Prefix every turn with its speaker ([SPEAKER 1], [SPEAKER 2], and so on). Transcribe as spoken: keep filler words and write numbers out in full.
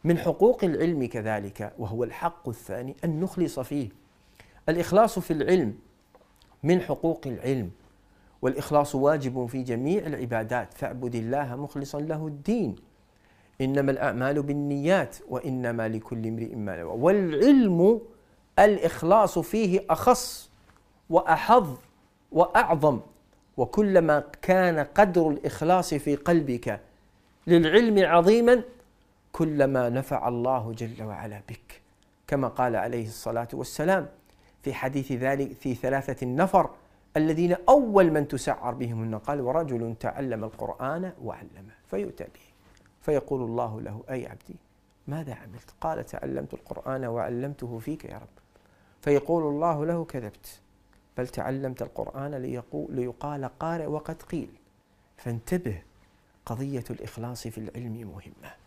[SPEAKER 1] من حقوق العلم كذلك، وهو الحق الثاني، أن نخلص فيه. الإخلاص في العلم من حقوق العلم، والإخلاص واجب في جميع العبادات، فاعبد الله مخلصا له الدين، إنما الأعمال بالنيات وإنما لكل امرئ ما نوى. والعلم الإخلاص فيه أخص وأحظ وأعظم، وكلما كان قدر الإخلاص في قلبك للعلم عظيما كلما نفع الله جل وعلا بك، كما قال عليه الصلاة والسلام في حديث ذلك في ثلاثة النفر الذين أول من تسعر بهم النار، قال: ورجل تعلم القرآن وعلمه فيؤتى به فيقول الله له: أي عبدي ماذا عملت؟ قال: تعلمت القرآن وعلمته فيك يا رب. فيقول الله له: كذبت، بل تعلمت القرآن ليقال قارئ وقد قيل. فانتبه، قضية الإخلاص في العلم مهمة.